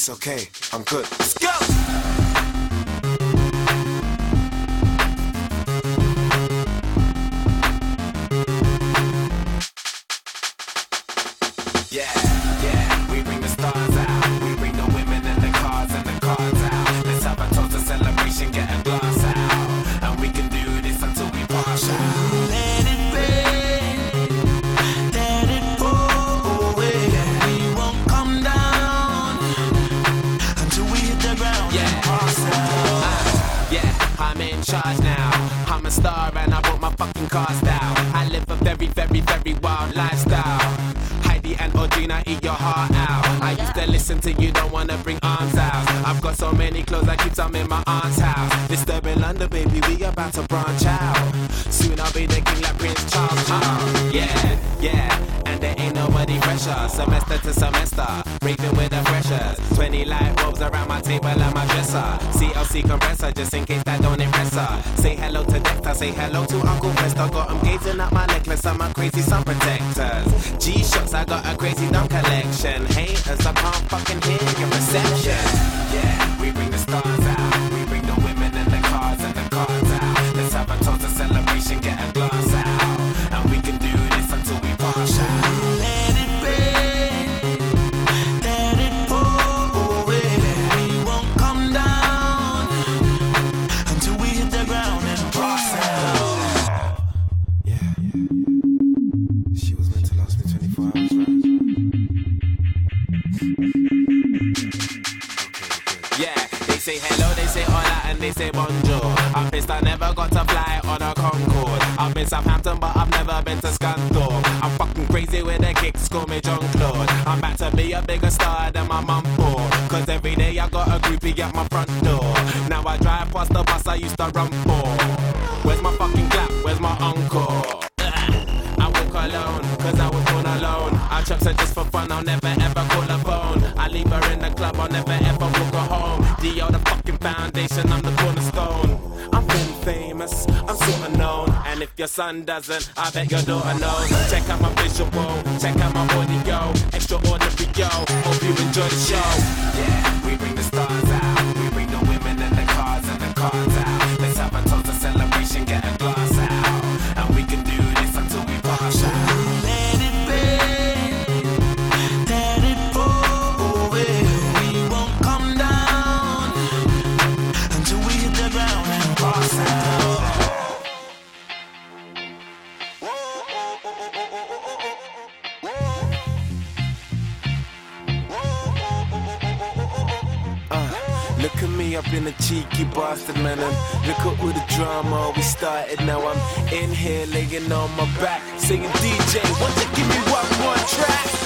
It's okay, I'm good. Let's go! Yeah, we bring the stars out. We bring the women and the cars out. Let's have a toast, a celebration, get a glass out. And we can do this until we pass out. Let it rain, let it pour away. We won't come down until we hit the ground and pass out. Yeah, I'm in charge now. I'm a star and I brought my fucking cars down. I live a very, very, very wild lifestyle. Heidi and Audrina, eat your heart out. I used to listen to you, don't wanna bring arms out. I've got so many clothes, I keep some in my aunt's house. Disturbing London, baby, we about to branch out. Soon I'll be the king like Prince Charles. Yeah, and there ain't nobody fresher. Semester to semester, raving with the freshers. 20 light bulbs around my table and my dresser. CLC compressor, just in case that don't impress her. Say hello to Dexter, say hello to Uncle Fester. Got him gazing at my necklace and my crazy sun protectors. G-Shocks, I got a crazy dumb collection. Haters, I can't fucking hear your reception. Yeah, we bring the stars out. We bring the women and the cars out. Let's have a toast, a celebration, get a glass out. And we can do this until we pass out. Let it rain, let it pour away. We won't come down until we hit the ground and pass out. Yeah. She was meant to last me 24 hours, right? Yeah, they say hello, they say hola, and they say bonjour. I'm pissed I never got to fly on a Concorde. I've been Southampton, but I've never been to Scunthorpe. I'm fucking crazy with the kicks, call me Jean-Claude. I'm about to be a bigger star than my mum for. Cause every day I got a groupie at my front door. Now I drive past the bus I used to run for. Where's my fucking clap, where's my encore? I walk alone, cause I was born alone. I trust her just for fun, I'll never ever call her phone. I leave her in the club, I'll never ever walk her home. D.O. the fucking foundation, I'm the cornerstone. I'm really famous, I'm sorta known. And if your son doesn't, I bet your daughter knows. Check out my visual, check out my audio. Extraordinary, yo, hope you enjoy the show. Yeah, we bring the stars out. We bring the women and the cars out. Let's have a toast, a celebration, get a glass out. And we can do this until we pass out. Let it rain, let it pour away. We won't come down until we hit the ground and pass out. Look at me, I've been a cheeky bastard, man. And look at all the drama we started. Now I'm in here laying on my back, saying, DJ, won't you give me one more track?